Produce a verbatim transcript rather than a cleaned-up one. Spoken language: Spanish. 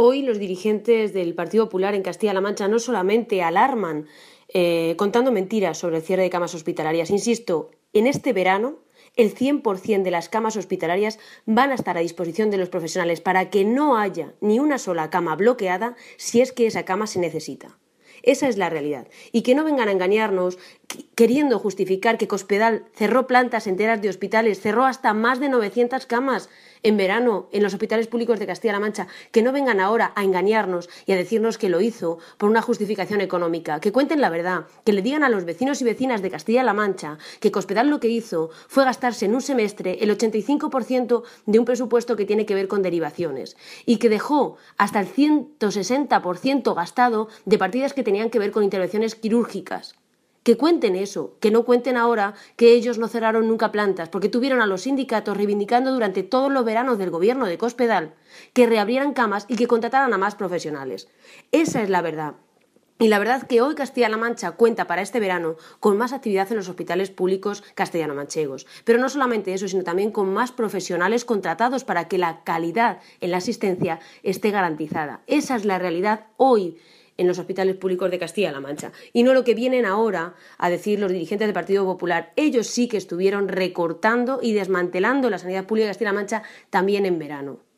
Hoy los dirigentes del Partido Popular en Castilla-La Mancha no solamente alarman eh, contando mentiras sobre el cierre de camas hospitalarias. Insisto, en este verano el cien por cien de las camas hospitalarias van a estar a disposición de los profesionales para que no haya ni una sola cama bloqueada si es que esa cama se necesita. Esa es la realidad. Y que no vengan a engañarnos queriendo justificar que Cospedal cerró plantas enteras de hospitales, cerró hasta más de novecientas camas en verano en los hospitales públicos de Castilla-La Mancha. Que no vengan ahora a engañarnos y a decirnos que lo hizo por una justificación económica. Que cuenten la verdad, que le digan a los vecinos y vecinas de Castilla-La Mancha que Cospedal lo que hizo fue gastarse en un semestre el ochenta y cinco por ciento de un presupuesto que tiene que ver con derivaciones y que dejó hasta el ciento sesenta por ciento gastado de partidas que tenían que ver con intervenciones quirúrgicas. Que cuenten eso, que no cuenten ahora que ellos no cerraron nunca plantas, porque tuvieron a los sindicatos reivindicando durante todos los veranos del gobierno de Cospedal que reabrieran camas y que contrataran a más profesionales. Esa es la verdad. Y la verdad que hoy Castilla-La Mancha cuenta para este verano con más actividad en los hospitales públicos castellano-manchegos. Pero no solamente eso, sino también con más profesionales contratados para que la calidad en la asistencia esté garantizada. Esa es la realidad hoy en los hospitales públicos de Castilla-La Mancha. Y no lo que vienen ahora a decir los dirigentes del Partido Popular. Ellos sí que estuvieron recortando y desmantelando la sanidad pública de Castilla-La Mancha también en verano.